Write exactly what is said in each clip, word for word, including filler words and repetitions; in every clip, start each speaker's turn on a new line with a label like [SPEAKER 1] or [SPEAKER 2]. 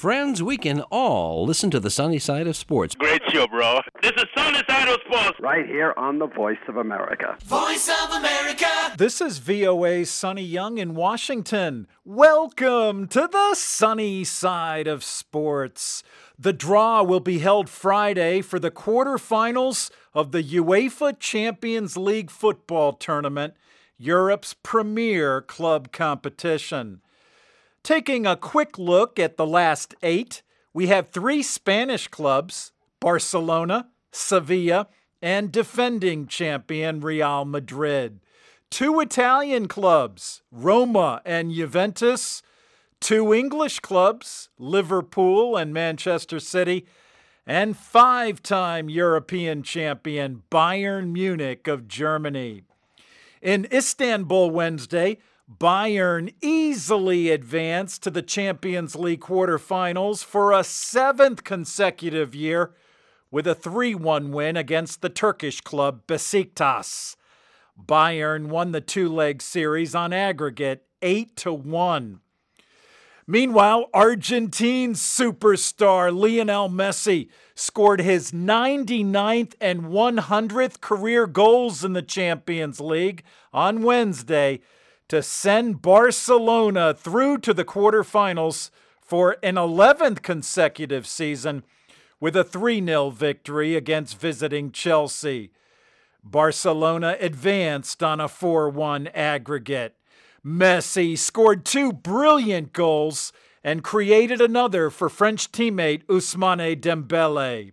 [SPEAKER 1] friends, we can all listen to the sunny side of sports.
[SPEAKER 2] Great show, bro. This is Sunny Side of Sports.
[SPEAKER 3] Right here on the Voice of America.
[SPEAKER 4] Voice of America.
[SPEAKER 5] This is V O A's Sonny Young in Washington. Welcome to the sunny side of sports. The draw will be held Friday for the quarterfinals of the UEFA Champions League football tournament, Europe's premier club competition. Taking a quick look at the last eight, we have three Spanish clubs, Barcelona, Sevilla, and defending champion Real Madrid. Two Italian clubs, Roma and Juventus. Two English clubs, Liverpool and Manchester City. And five-time European champion Bayern Munich of Germany. In Istanbul Wednesday, Bayern easily advanced to the Champions League quarterfinals for a seventh consecutive year with a three one win against the Turkish club Besiktas. Bayern won the two-leg series on aggregate eight to one. Meanwhile, Argentine superstar Lionel Messi scored his ninety-ninth and one hundredth career goals in the Champions League on Wednesday to send Barcelona through to the quarterfinals for an eleventh consecutive season with a three nil victory against visiting Chelsea. Barcelona advanced on a four one aggregate. Messi scored two brilliant goals and created another for French teammate Ousmane Dembele.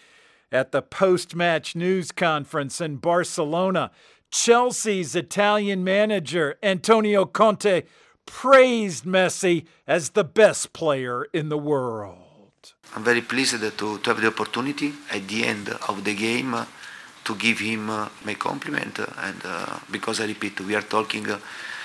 [SPEAKER 5] At the post-match news conference in Barcelona, Chelsea's Italian manager Antonio Conte praised Messi as the best player in the world.
[SPEAKER 6] I'm very pleased to, to have the opportunity at the end of the game uh, to give him uh, my compliment. And uh, because I repeat, we are talking uh,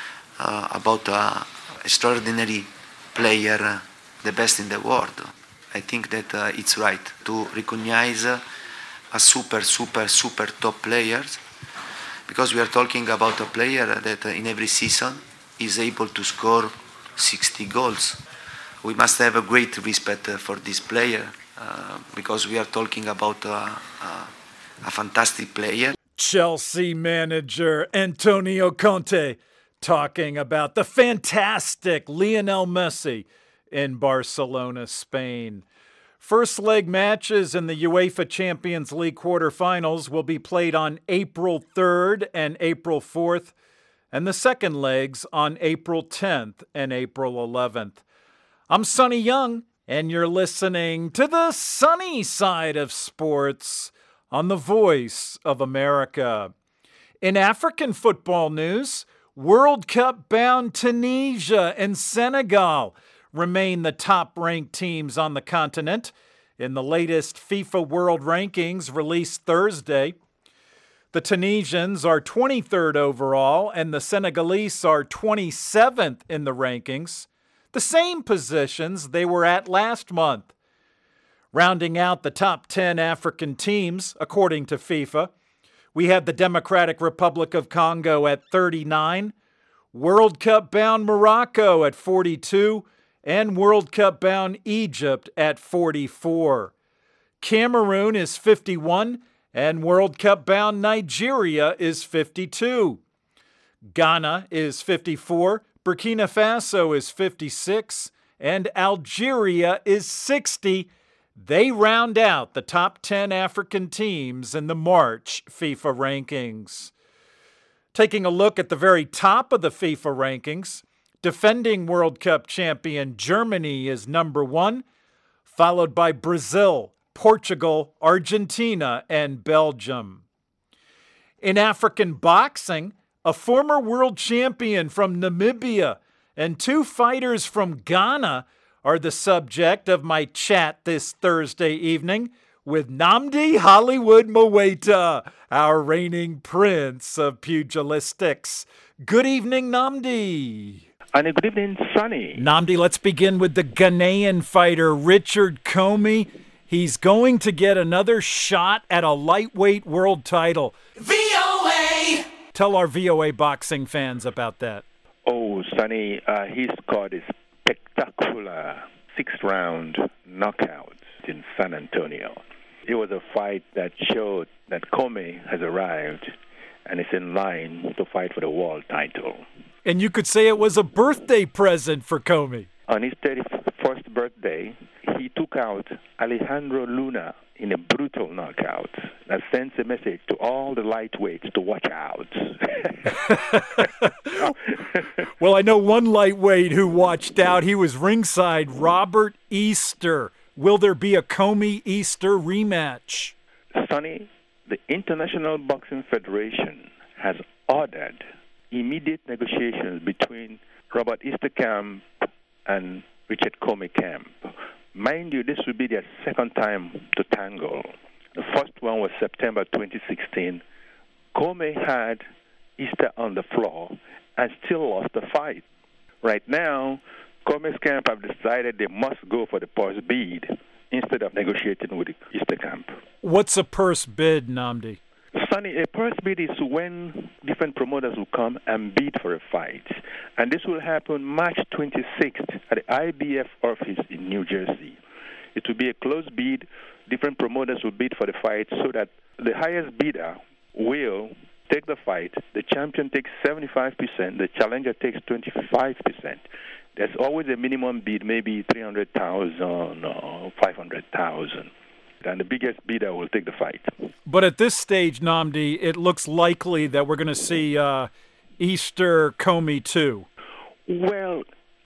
[SPEAKER 6] uh, about an extraordinary player, uh, the best in the world. I think that uh, it's right to recognize uh, a super, super, super top players. Because we are talking about a player that in every season is able to score sixty goals. We must have a great respect for this player uh, because we are talking about a, a, a fantastic player.
[SPEAKER 5] Chelsea manager Antonio Conte talking about the fantastic Lionel Messi in Barcelona, Spain. First leg matches in the UEFA Champions League quarterfinals will be played on April third and April fourth, and the second legs on April tenth and April eleventh. I'm Sonny Young, and you're listening to the sunny side of sports on the Voice of America. In African football news, World Cup-bound Tunisia and Senegal remain the top-ranked teams on the continent in the latest FIFA World Rankings released Thursday. The Tunisians are twenty-third overall, and the Senegalese are twenty-seventh in the rankings, the same positions they were at last month. Rounding out the top ten African teams, according to FIFA, we have the Democratic Republic of Congo at thirty-nine, World Cup-bound Morocco at forty-two, and World Cup-bound Egypt at forty-four. Cameroon is fifty-one, and World Cup-bound Nigeria is fifty-two. Ghana is fifty-four, Burkina Faso is fifty-six, and Algeria is sixty. They round out the top ten African teams in the March FIFA rankings. Taking a look at the very top of the FIFA rankings, defending World Cup champion Germany is number one, followed by Brazil, Portugal, Argentina, and Belgium. In African boxing, a former world champion from Namibia and two fighters from Ghana are the subject of my chat this Thursday evening with Nnamdi Hollywood Mweita, our reigning prince of pugilistics. Good evening, Nnamdi.
[SPEAKER 2] And good evening, Sonny.
[SPEAKER 5] Nnamdi, let's begin with the Ghanaian fighter Richard Comey. He's going to get another shot at a lightweight world title.
[SPEAKER 4] V O A!
[SPEAKER 5] Tell our V O A boxing fans about that.
[SPEAKER 2] Oh, Sonny, uh, his squad is spectacular. sixth round knockout in San Antonio. It was a fight that showed that Comey has arrived and is in line to fight for the world title.
[SPEAKER 5] And you could say it was a birthday present for Comey.
[SPEAKER 2] On his thirty-first birthday, he took out Alejandro Luna in a brutal knockout that sends a message to all the lightweights to watch out.
[SPEAKER 5] Well, I know one lightweight who watched out. He was ringside, Robert Easter. Will there be a Comey-Easter rematch?
[SPEAKER 2] Sonny, the International Boxing Federation has ordered immediate negotiations between Robert Easter Camp and Richard Comey Camp. Mind you, this will be their second time to tangle. The first one was September twenty sixteen. Comey had Easter on the floor and still lost the fight. Right now, Comey's camp have decided they must go for the purse bid instead of negotiating with the Easter camp.
[SPEAKER 5] What's a purse bid, Nnamdi?
[SPEAKER 2] Sonny, a purse bid is when different promoters will come and bid for a fight. And this will happen March twenty-sixth at the I B F office in New Jersey. It will be a closed bid. Different promoters will bid for the fight so that the highest bidder will take the fight. The champion takes seventy-five percent. The challenger takes twenty-five percent. There's always a minimum bid, maybe three hundred thousand dollars or five hundred thousand dollars. And the biggest bidder will take the fight.
[SPEAKER 5] But at this stage, Nnamdi, it looks likely that we're going to see uh, Easter Comey two.
[SPEAKER 2] Well,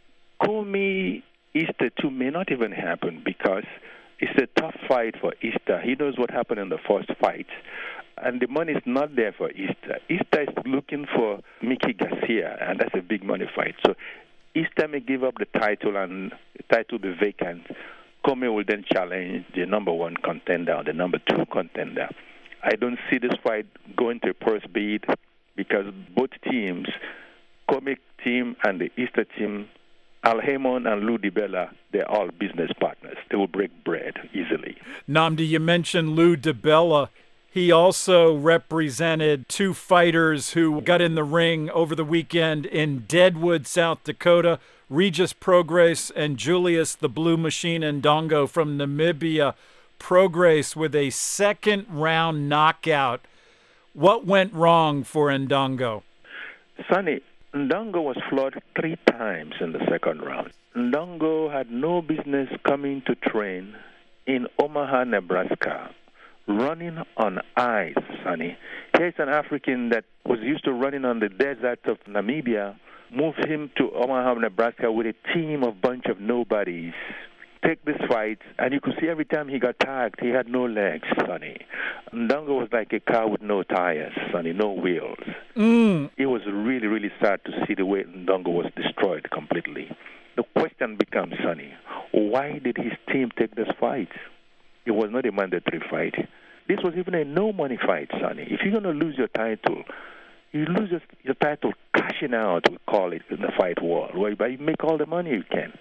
[SPEAKER 2] Comey Easter two may not even happen because it's a tough fight for Easter. He knows what happened in the first fight. And the money is not there for Easter. Easter is looking for Mickey Garcia, and that's a big money fight. So Easter may give up the title and the title will be vacant. Comey will then challenge the number one contender or the number two contender. I don't see this fight going to a purse bid because both teams, Comey team and the Easter team, Al Haymon and Lou DiBella, they're all business partners. They will break bread easily.
[SPEAKER 5] Nnamdi, you mentioned Lou DiBella. He also represented two fighters who got in the ring over the weekend in Deadwood, South Dakota, Regis Prograis and Julius the Blue Machine Ndongo from Namibia. Prograis with a second-round knockout. What went wrong for Ndongo?
[SPEAKER 2] Sonny, Ndongo was floored three times in the second round. Ndongo had no business coming to train in Omaha, Nebraska, running on ice, Sonny. Here's an African that was used to running on the desert of Namibia, moved him to Omaha, Nebraska with a team of bunch of nobodies. Take this fight, and you could see every time he got tagged, he had no legs, Sonny. Ndongo was like a car with no tires, Sonny, no wheels.
[SPEAKER 5] Mm.
[SPEAKER 2] It was really, really sad to see the way Ndongo was destroyed completely. The question becomes, Sonny, why did his team take this fight? It was not a mandatory fight. This was even a no-money fight, Sonny. If you're going to lose your title, you lose your, your title cashing out, we call it, in the fight world, where you make all the money you can.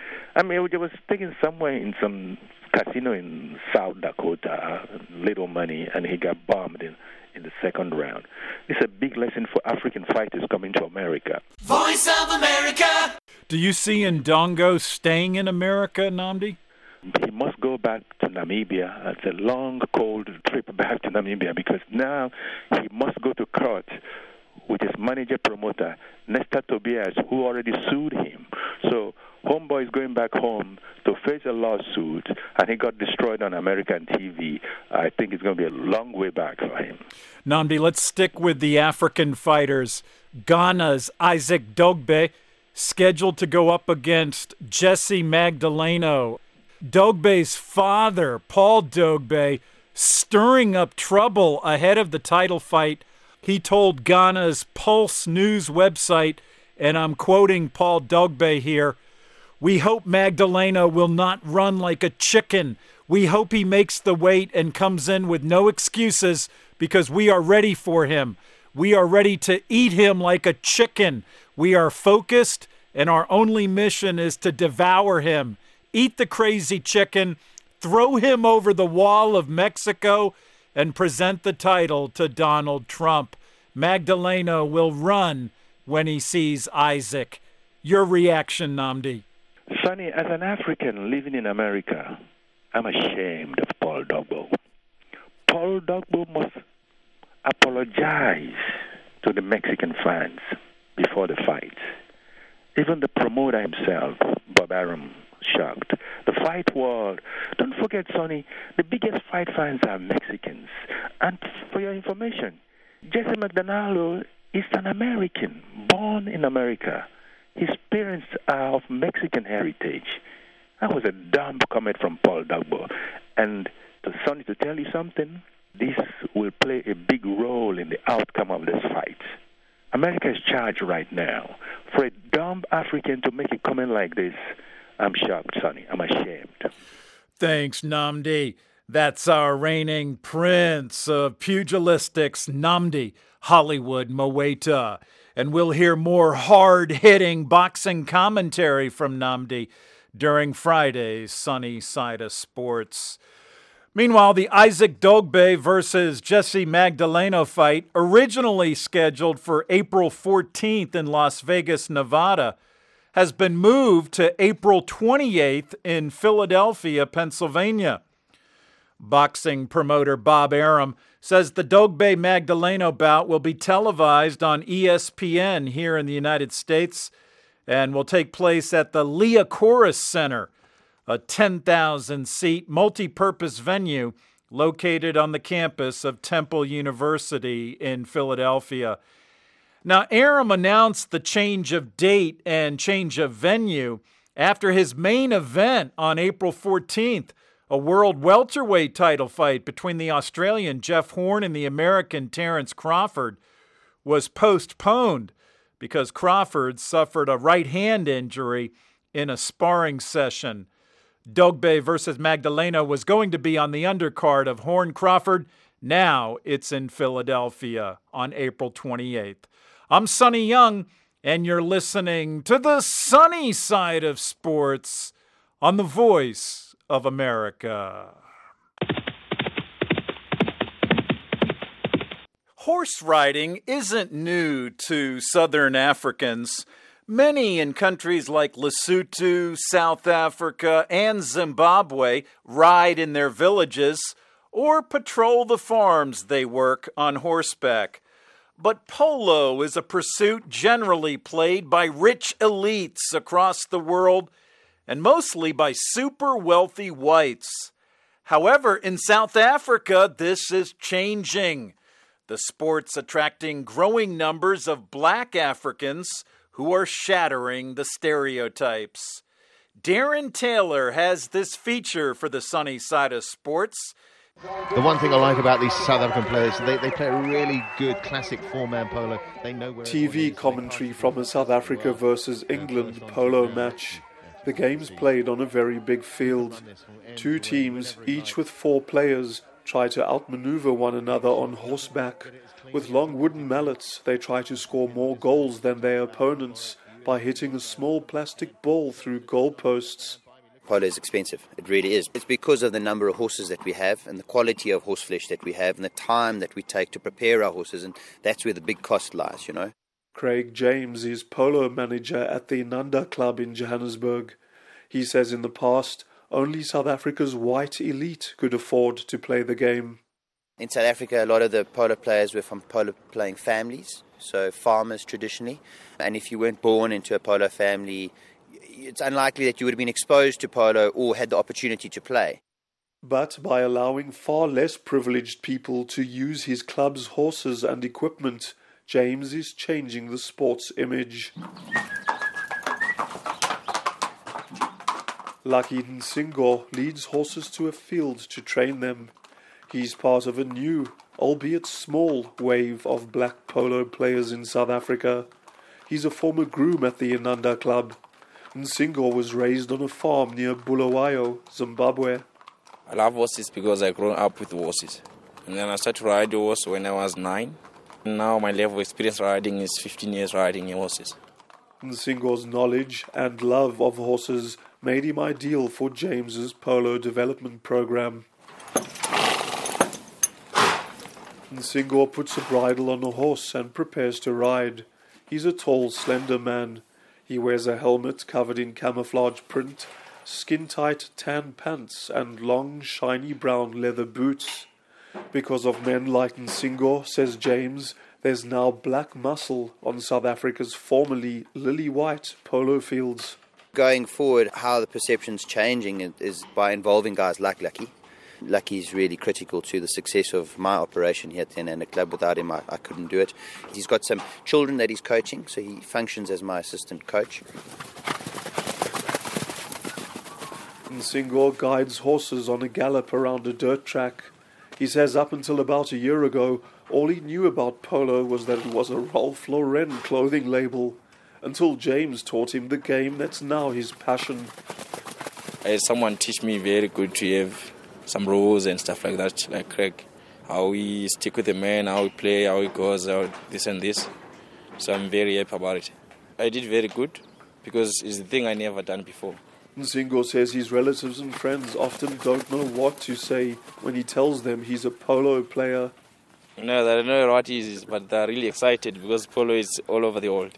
[SPEAKER 2] I mean, it was taken somewhere in some casino in South Dakota, little money, and he got bombed in, in the second round. It's a big lesson for African fighters coming to America.
[SPEAKER 4] Voice of America.
[SPEAKER 5] Do you see Ndongo staying in America, Nnamdi?
[SPEAKER 2] He must go back to Namibia. It's a long, cold trip back to Namibia because now he must go to court with his manager promoter, Nestor Tobias, who already sued him. So Homeboy is going back home to face a lawsuit, and he got destroyed on American T V. I think it's going to be a long way back for him.
[SPEAKER 5] Nnamdi, let's stick with the African fighters. Ghana's Isaac Dogbe, scheduled to go up against Jesse Magdaleno. Dogbe's father, Paul Dogbe, stirring up trouble ahead of the title fight. He told Ghana's Pulse News website, and I'm quoting Paul Dogbe here, "We hope Magdaleno will not run like a chicken. We hope he makes the weight and comes in with no excuses because we are ready for him. We are ready to eat him like a chicken. We are focused, and our only mission is to devour him. Eat the crazy chicken, throw him over the wall of Mexico, and present the title to Donald Trump. Magdaleno will run when he sees Isaac." Your reaction, Nnamdi?
[SPEAKER 2] Sonny, as an African living in America, I'm ashamed of Paul Dogbo. Paul Dogbo must apologize to the Mexican fans before the fight. Even the promoter himself, Bob Arum, shocked. The fight was, don't forget, Sonny, the biggest fight fans are Mexicans. And for your information, Jesse McDonald is an American, born in America. His parents are of Mexican heritage. That was a dumb comment from Paul Dogbo. And to Sonny, to tell you something, this will play a big role in the outcome of this fight. America is charged right now. For a dumb African to make a comment like this, I'm shocked, Sonny. I'm ashamed.
[SPEAKER 5] Thanks, Nnamdi. That's our reigning prince of pugilistics, Nnamdi Hollywood Mowaita. And we'll hear more hard-hitting boxing commentary from Nnamdi during Friday's Sunny Side of Sports. Meanwhile, the Isaac Dogbe versus Jesse Magdaleno fight, originally scheduled for April fourteenth in Las Vegas, Nevada, has been moved to April twenty-eighth in Philadelphia, Pennsylvania. Boxing promoter Bob Arum says the Dogbe Magdaleno bout will be televised on E S P N here in the United States and will take place at the Liacouras Center, a ten thousand seat multi-purpose venue located on the campus of Temple University in Philadelphia. Now, Arum announced the change of date and change of venue after his main event on April fourteenth, a world welterweight title fight between the Australian Jeff Horn and the American Terence Crawford, was postponed because Crawford suffered a right hand injury in a sparring session. Dogbe versus Magdaleno was going to be on the undercard of Horn-Crawford. Now it's in Philadelphia on April twenty-eighth. I'm Sonny Young, and you're listening to the Sunny Side of Sports on the Voice of America. Horse riding isn't new to Southern Africans. Many in countries like Lesotho, South Africa, and Zimbabwe ride in their villages or patrol the farms they work on horseback. But polo is a pursuit generally played by rich elites across the world and mostly by super wealthy whites. However, in South Africa, this is changing. The sport's attracting growing numbers of black Africans who are shattering the stereotypes. Darren Taylor has this feature for the Sunny Side of Sports.
[SPEAKER 7] The one thing I like about these South African players, they, they play a really good classic four-man polo. They know where
[SPEAKER 8] T V commentary from a South Africa versus England polo match. The game's played on a very big field. Two teams, each with four players, try to outmaneuver one another on horseback. With long wooden mallets, they try to score more goals than their opponents by hitting a small plastic ball through goalposts.
[SPEAKER 9] Polo is expensive. It really is. It's because of the number of horses that we have and the quality of horse flesh that we have and the time that we take to prepare our horses, and that's where the big cost lies, you know.
[SPEAKER 8] Craig James is polo manager at the Nanda Club in Johannesburg. He says in the past, only South Africa's white elite could afford to play the game.
[SPEAKER 9] In South Africa, a lot of the polo players were from polo playing families, so farmers traditionally. And if you weren't born into a polo family, it's unlikely that you would have been exposed to polo or had the opportunity to play.
[SPEAKER 8] But by allowing far less privileged people to use his club's horses and equipment, James is changing the sport's image. Lucky Nsingo leads horses to a field to train them. He's part of a new, albeit small, wave of black polo players in South Africa. He's a former groom at the Inanda Club. Nsingo was raised on a farm near Bulawayo, Zimbabwe.
[SPEAKER 10] I love horses because I grew up with horses. And then I started riding horses when I was nine. And now my level of experience riding is fifteen years riding horses.
[SPEAKER 8] Nsingo's knowledge and love of horses made him ideal for James's polo development program. Nsingo puts a bridle on a horse and prepares to ride. He's a tall, slender man. He wears a helmet covered in camouflage print, skin-tight tan pants and long, shiny brown leather boots. Because of men like Nsingo, says James, there's now black muscle on South Africa's formerly lily-white polo fields.
[SPEAKER 9] Going forward, how the perception's changing is by involving guys like Lucky. Lucky's really critical to the success of my operation here at the Ananda Club. Without him, I, I couldn't do it. He's got some children that he's coaching, so he functions as my assistant coach.
[SPEAKER 8] Nsingo guides horses on a gallop around a dirt track. He says up until about a year ago, all he knew about polo was that it was a Ralph Lauren clothing label, until James taught him the game that's now his passion.
[SPEAKER 10] I had someone teach me very good to have some rules and stuff like that, like Craig, how we stick with the man, how we play, how it goes, how this and this. So I'm very happy about it. I did very good because it's the thing I never done before.
[SPEAKER 8] Nsingo says his relatives and friends often don't know what to say when he tells them he's a polo player.
[SPEAKER 10] No, they don't know what it is, but they're really excited because polo is all over the world.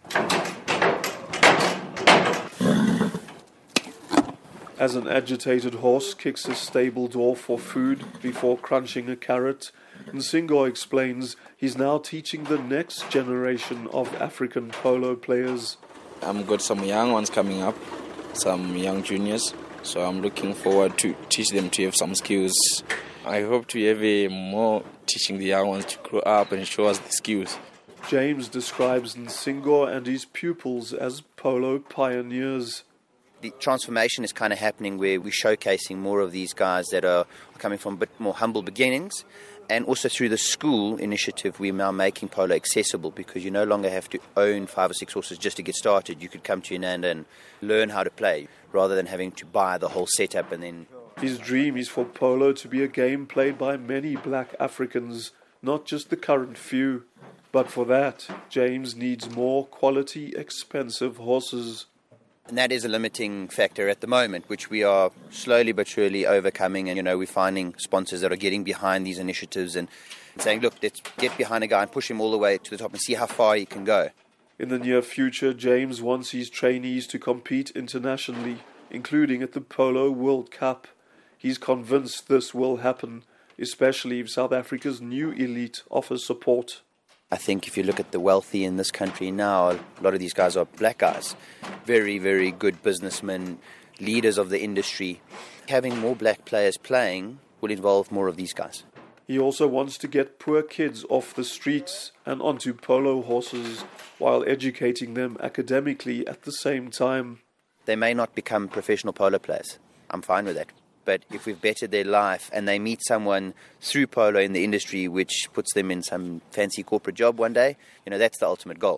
[SPEAKER 8] As an agitated horse kicks a stable door for food before crunching a carrot, Nsingo explains he's now teaching the next generation of African polo players.
[SPEAKER 10] I've got some young ones coming up, some young juniors, so I'm looking forward to teach them to have some skills. I hope to have a more teaching the young ones to grow up and show us the skills.
[SPEAKER 8] James describes Nsingo and his pupils as polo pioneers.
[SPEAKER 9] The transformation is kind of happening where we're showcasing more of these guys that are coming from a bit more humble beginnings. And also through the school initiative, we're now making polo accessible because you no longer have to own five or six horses just to get started. You could come to Ananda and learn how to play rather than having to buy the whole setup and then...
[SPEAKER 8] His dream is for polo to be a game played by many black Africans, not just the current few. But for that, James needs more quality, expensive horses.
[SPEAKER 9] And that is a limiting factor at the moment, which we are slowly but surely overcoming. And, you know, we're finding sponsors that are getting behind these initiatives and saying, look, let's get behind a guy and push him all the way to the top and see how far he can go.
[SPEAKER 8] In the near future, James wants his trainees to compete internationally, including at the Polo World Cup. He's convinced this will happen, especially if South Africa's new elite offers support.
[SPEAKER 9] I think if you look at the wealthy in this country now, a lot of these guys are black guys. Very, very good businessmen, leaders of the industry. Having more black players playing will involve more of these guys.
[SPEAKER 8] He also wants to get poor kids off the streets and onto polo horses while educating them academically at the same time.
[SPEAKER 9] They may not become professional polo players. I'm fine with that. But if we've bettered their life and they meet someone through polo in the industry which puts them in some fancy corporate job one day, you know, that's the ultimate goal.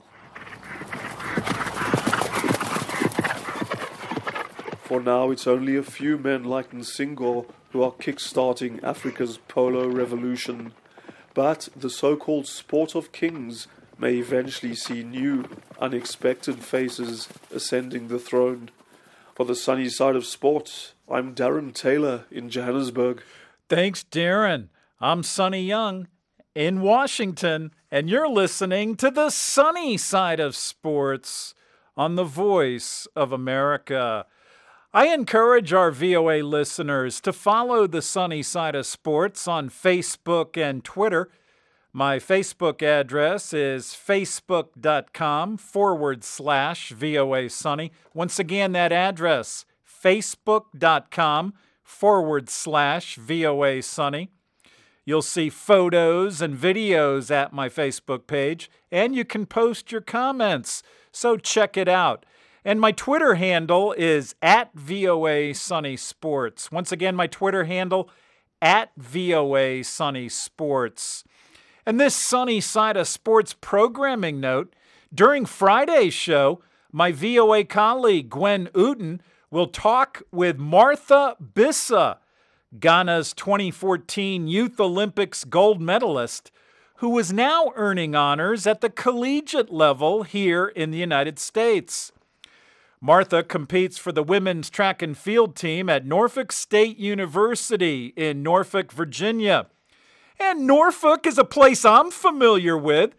[SPEAKER 8] For now, it's only a few men like Nsingo who are kick-starting Africa's polo revolution. But the so-called sport of kings may eventually see new, unexpected faces ascending the throne. For the sunny side of sports, I'm Darren Taylor in Johannesburg.
[SPEAKER 5] Thanks, Darren. I'm Sonny Young in Washington, and you're listening to the sunny side of sports on the Voice of America. I encourage our V O A listeners to follow the sunny side of sports on Facebook and Twitter. My Facebook address is facebook.com forward slash VOA Sunny. Once again, that address, facebook.com forward slash VOA Sunny. You'll see photos and videos at my Facebook page, and you can post your comments, so check it out. And my Twitter handle is at V O A Sunny Sports. Once again, my Twitter handle, at V O A Sunny Sports. And this sunny side of sports programming note, during Friday's show, my V O A colleague Gwen Uten will talk with Martha Bissa, Ghana's twenty fourteen Youth Olympics gold medalist, who is now earning honors at the collegiate level here in the United States. Martha competes for the women's track and field team at Norfolk State University in Norfolk, Virginia. And Norfolk is a place I'm familiar with.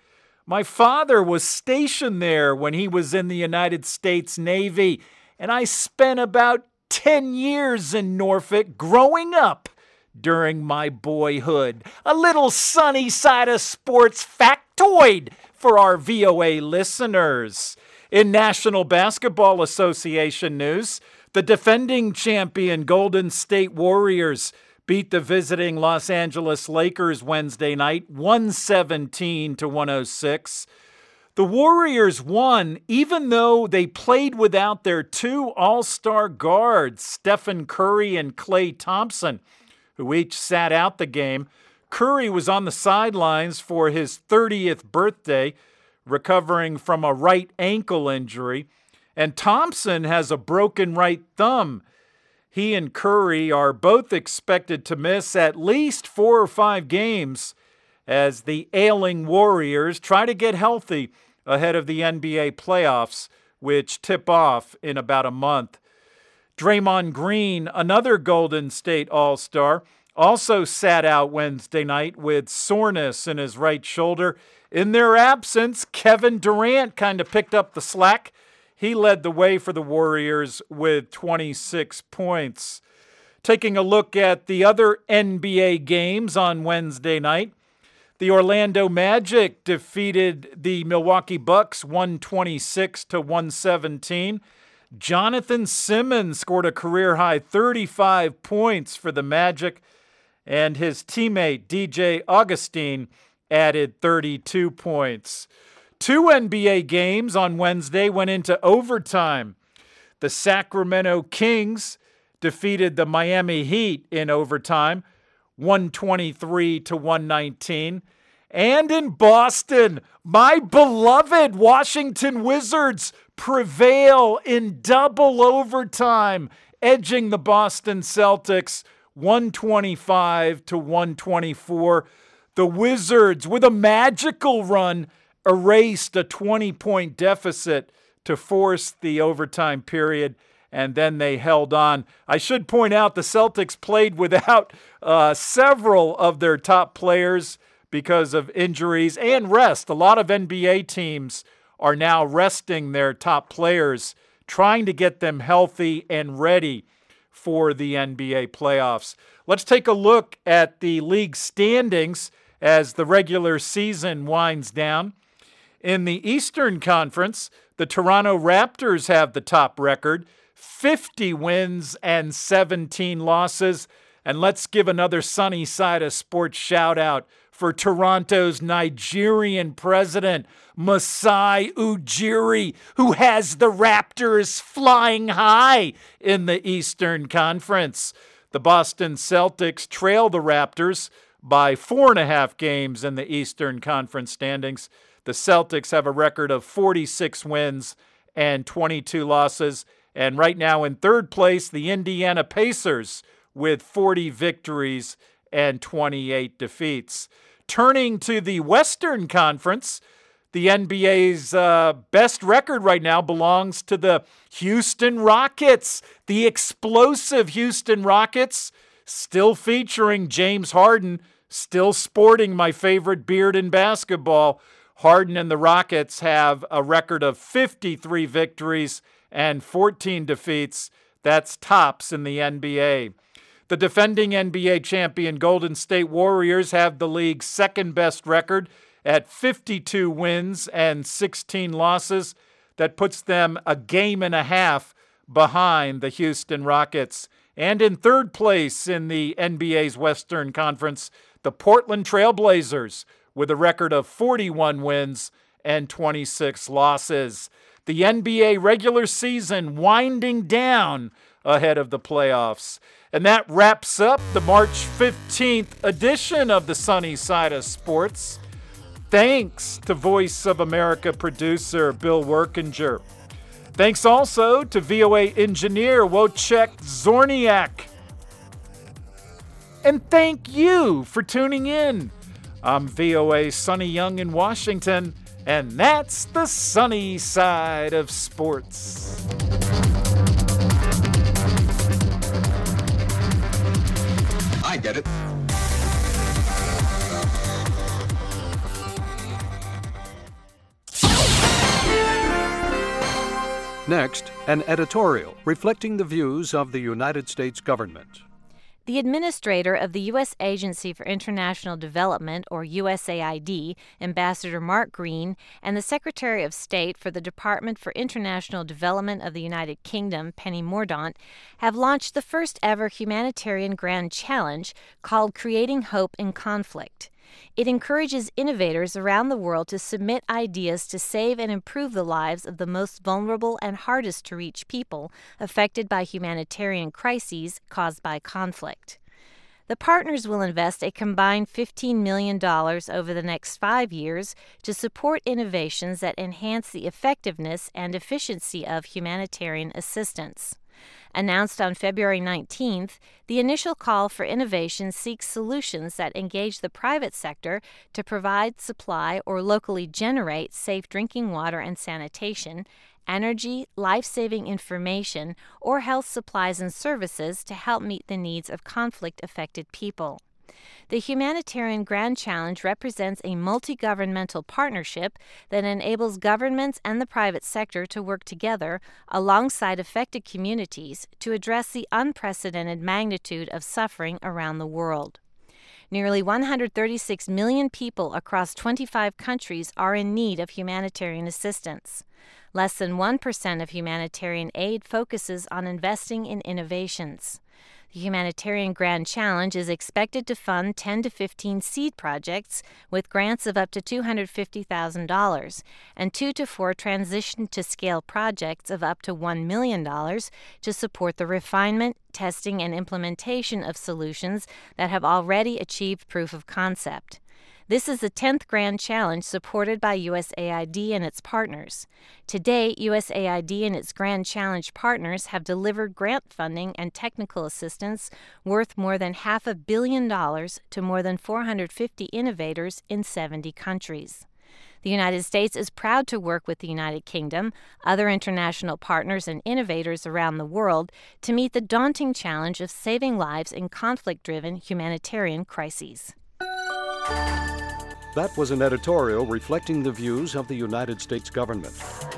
[SPEAKER 5] My father was stationed there when he was in the United States Navy, and I spent about ten years in Norfolk growing up during my boyhood. A little sunny side of sports factoid for our V O A listeners. In National Basketball Association news, the defending champion Golden State Warriors beat the visiting Los Angeles Lakers Wednesday night, one seventeen to one oh six. The Warriors won even though they played without their two all-star guards, Stephen Curry and Klay Thompson, who each sat out the game. Curry was on the sidelines for his thirtieth birthday, recovering from a right ankle injury, and Thompson has a broken right thumb. He and Curry are both expected to miss at least four or five games as the ailing Warriors try to get healthy ahead of the N B A playoffs, which tip off in about a month. Draymond Green, another Golden State All-Star, also sat out Wednesday night with soreness in his right shoulder. In their absence, Kevin Durant kind of picked up the slack. He led the way for the Warriors with twenty-six points. Taking a look at the other N B A games on Wednesday night, the Orlando Magic defeated the Milwaukee Bucks one twenty-six to one seventeen. Jonathan Simmons scored a career-high thirty-five points for the Magic, and his teammate D J Augustine added thirty-two points. Two N B A games on Wednesday went into overtime. The Sacramento Kings defeated the Miami Heat in overtime, one twenty-three to one nineteen. And in Boston, my beloved Washington Wizards prevail in double overtime, edging the Boston Celtics one twenty-five to one twenty-four. The Wizards, with a magical run, erased a twenty-point deficit to force the overtime period, and then they held on. I should point out the Celtics played without uh, several of their top players because of injuries and rest. A lot of N B A teams are now resting their top players, trying to get them healthy and ready for the N B A playoffs. Let's take a look at the league standings as the regular season winds down. In the Eastern Conference, the Toronto Raptors have the top record, fifty wins and seventeen losses. And let's give another sunny side of sports shout out for Toronto's Nigerian president, Masai Ujiri, who has the Raptors flying high in the Eastern Conference. The Boston Celtics trail the Raptors by four and a half games in the Eastern Conference standings. The Celtics have a record of forty-six wins and twenty-two losses. And right now in third place, the Indiana Pacers with forty victories and twenty-eight defeats. Turning to the Western Conference, the N B A's uh, best record right now belongs to the Houston Rockets. The explosive Houston Rockets, still featuring James Harden, still sporting my favorite beard in basketball. Harden and the Rockets have a record of fifty-three victories and fourteen defeats. That's tops in the N B A. The defending N B A champion Golden State Warriors have the league's second-best record at fifty-two wins and sixteen losses. That puts them a game and a half behind the Houston Rockets. And in third place in the N B A's Western Conference, the Portland Trail Blazers with a record of forty-one wins and twenty-six losses. The N B A regular season winding down ahead of the playoffs. And that wraps up the March fifteenth edition of the Sunny Side of Sports. Thanks to Voice of America producer Bill Workinger. Thanks also to V O A engineer Wojciech Zorniak. And thank you for tuning in. I'm V O A's Sonny Young in Washington, and that's the Sunny Side of Sports.
[SPEAKER 11] I get it.
[SPEAKER 12] Next, an editorial reflecting the views of the United States government.
[SPEAKER 13] The administrator of the U S Agency for International Development, or U S A I D, Ambassador Mark Green, and the Secretary of State for the Department for International Development of the United Kingdom, Penny Mordaunt, have launched the first ever humanitarian grand challenge called Creating Hope in Conflict. It encourages innovators around the world to submit ideas to save and improve the lives of the most vulnerable and hardest to reach people affected by humanitarian crises caused by conflict. The partners will invest a combined fifteen million dollars over the next five years to support innovations that enhance the effectiveness and efficiency of humanitarian assistance. Announced on February nineteenth, the initial call for innovation seeks solutions that engage the private sector to provide, supply, or locally generate safe drinking water and sanitation, energy, life-saving information, or health supplies and services to help meet the needs of conflict-affected people. The Humanitarian Grand Challenge represents a multi-governmental partnership that enables governments and the private sector to work together alongside affected communities to address the unprecedented magnitude of suffering around the world. Nearly one hundred thirty-six million people across twenty-five countries are in need of humanitarian assistance. Less than one percent of humanitarian aid focuses on investing in innovations. The Humanitarian Grand Challenge is expected to fund ten to fifteen seed projects with grants of up to two hundred fifty thousand dollars and two to four transition-to-scale projects of up to one million dollars to support the refinement, testing, and implementation of solutions that have already achieved proof of concept. This is the tenth Grand Challenge supported by U S A I D and its partners. To date, U S A I D and its Grand Challenge partners have delivered grant funding and technical assistance worth more than half a billion dollars to more than four hundred fifty innovators in seventy countries. The United States is proud to work with the United Kingdom, other international partners, and innovators around the world to meet the daunting challenge of saving lives in conflict-driven humanitarian crises.
[SPEAKER 12] That was an editorial reflecting the views of the United States government.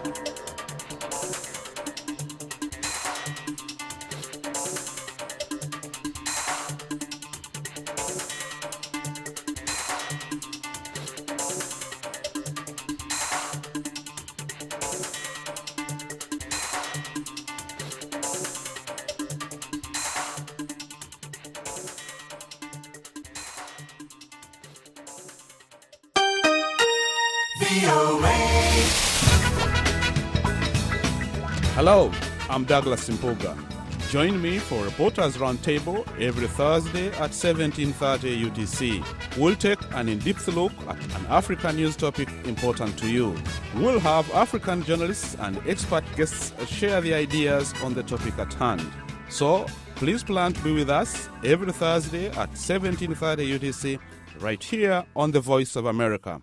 [SPEAKER 14] Hello, I'm Douglas Simpoga. Join me for Reporters Roundtable every Thursday at seventeen thirty U T C. We'll take an in-depth look at an African news topic important to you. We'll have African journalists and expert guests share the ideas on the topic at hand. So, please plan to be with us every Thursday at seventeen thirty U T C right here on The Voice of America.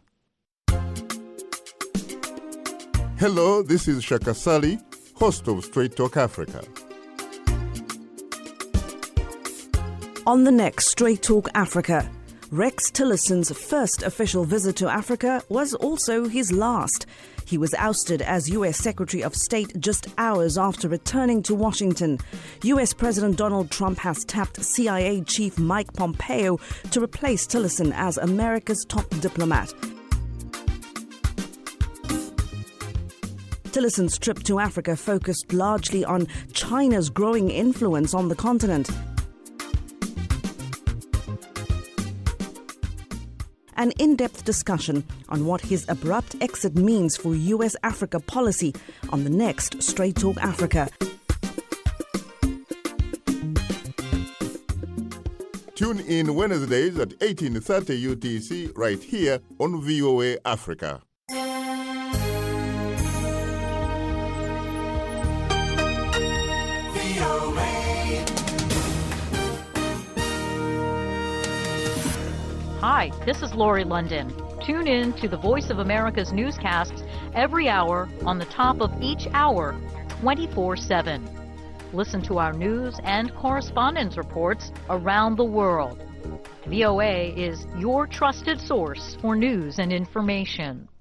[SPEAKER 15] Hello, this is Shaka Sali, host of Straight Talk Africa.
[SPEAKER 16] On the next Straight Talk Africa, Rex Tillerson's first official visit to Africa was also his last. He was ousted as U S Secretary of State just hours after returning to Washington. U S President Donald Trump has tapped C I A Chief Mike Pompeo to replace Tillerson as America's top diplomat. Tillerson's trip to Africa focused largely on China's growing influence on the continent. An in-depth discussion on what his abrupt exit means for U S Africa policy on the next Straight Talk Africa.
[SPEAKER 15] Tune in Wednesdays at eighteen thirty U T C right here on V O A Africa.
[SPEAKER 17] Hi, this is Lori London. Tune in to the Voice of America's newscasts every hour on the top of each hour, twenty-four seven. Listen to our news and correspondence reports around the world. V O A is your trusted source for news and information.